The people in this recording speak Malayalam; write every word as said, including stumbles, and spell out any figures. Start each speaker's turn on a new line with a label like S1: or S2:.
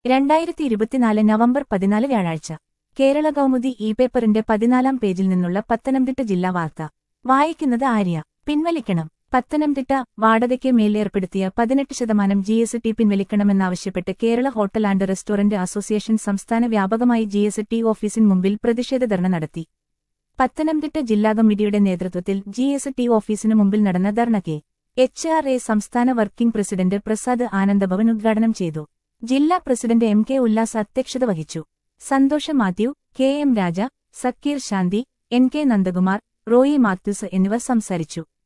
S1: രണ്ടായിരത്തി ഇരുപത്തിനാല് നവംബർ പതിനാല് വ്യാഴാഴ്ച കേരള കൗമുദി ഇ പേപ്പറിന്റെ പതിനാലാം പേജിൽ നിന്നുള്ള പത്തനംതിട്ട ജില്ലാ വാർത്ത വായിക്കുന്നത് ആര്യ. പിൻവലിക്കണം. പത്തനംതിട്ട വാടകയ്ക്ക് മേൽ ഏർപ്പെടുത്തിയ പതിനെട്ട് ശതമാനം ജി എസ് ടി പിൻവലിക്കണമെന്നാവശ്യപ്പെട്ട് Kerala hotel and restaurant association സംസ്ഥാന വ്യാപകമായി ജി എസ് ടി ഓഫീസിന് മുമ്പിൽ പ്രതിഷേധ ധർണ നടത്തി. പത്തനംതിട്ട ജില്ലാ കമ്മിറ്റിയുടെ നേതൃത്വത്തിൽ ജി എസ് ടി ഓഫീസിനു മുമ്പിൽ നടന്ന ധർണ കെ എച്ച് ആർ എ സംസ്ഥാന വർക്കിംഗ് പ്രസിഡന്റ് പ്രസാദ് ആനന്ദഭവൻ ഉദ്ഘാടനം ചെയ്തു. ജില്ലാ പ്രസിഡന്റ് എം കെ ഉല്ലാസ് അധ്യക്ഷത വഹിച്ചു. Santhosh Mathew, K M Raja, Zakir Shanthi, N K Nandakumar, Roy Mathews എന്നിവർ സംസാരിച്ചു.